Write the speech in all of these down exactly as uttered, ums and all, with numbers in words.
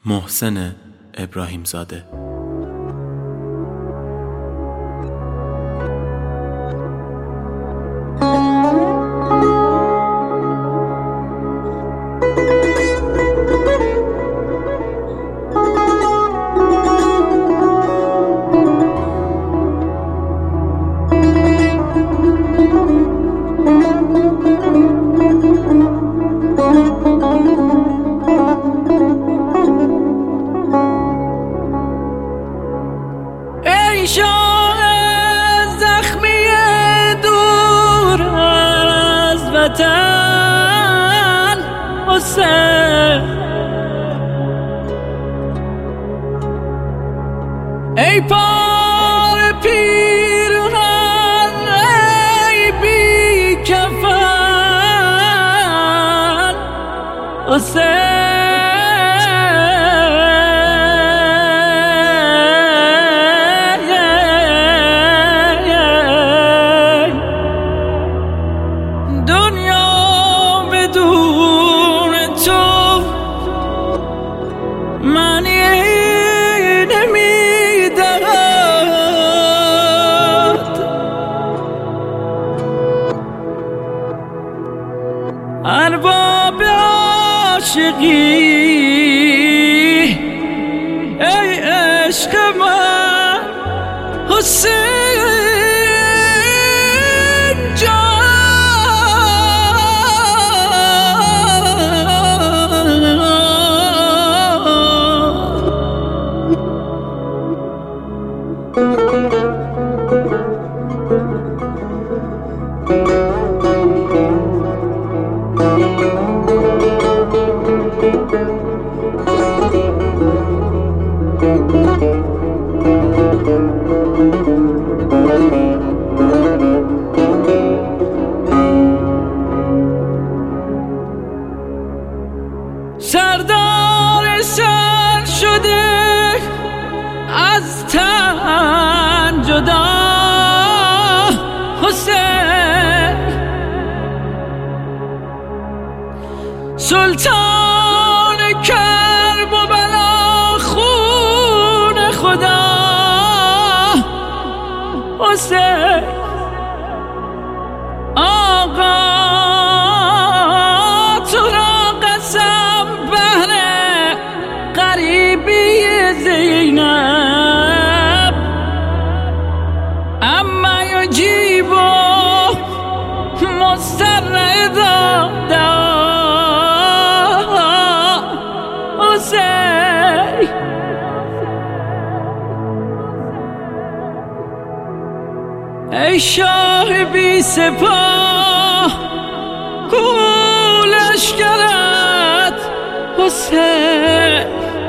محسن ابراهیم زاده. شاه زخمی دور از وطن حسین، ای پار پیرهن ای بی کفن حسین. ارباب عاشقی ای عشق من حسین جان، سردار سر شده از تن جدا حسین، سلطان کرب و بلا خون خدا حسین. آقا تو را قسم بهر غریبی زینب، اما یجیب مضطر اذا دعا حسین. ای شاه بی سپاه کو لشکرت حسین،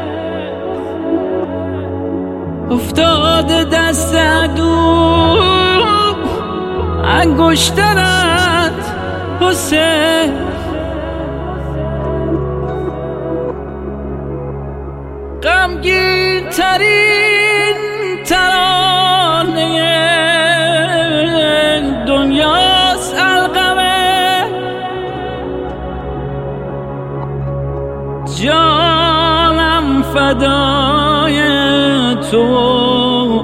افتاده دست عدو انگشترت حسین. غمگین ترین ترانه دنیاست القمه، جانم فدای تو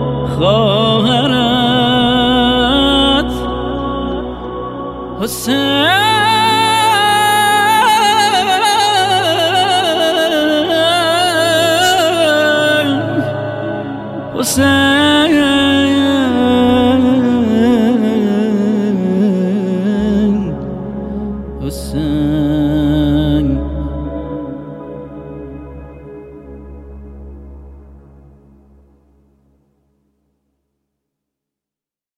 خواهرت حسین. حسین حسین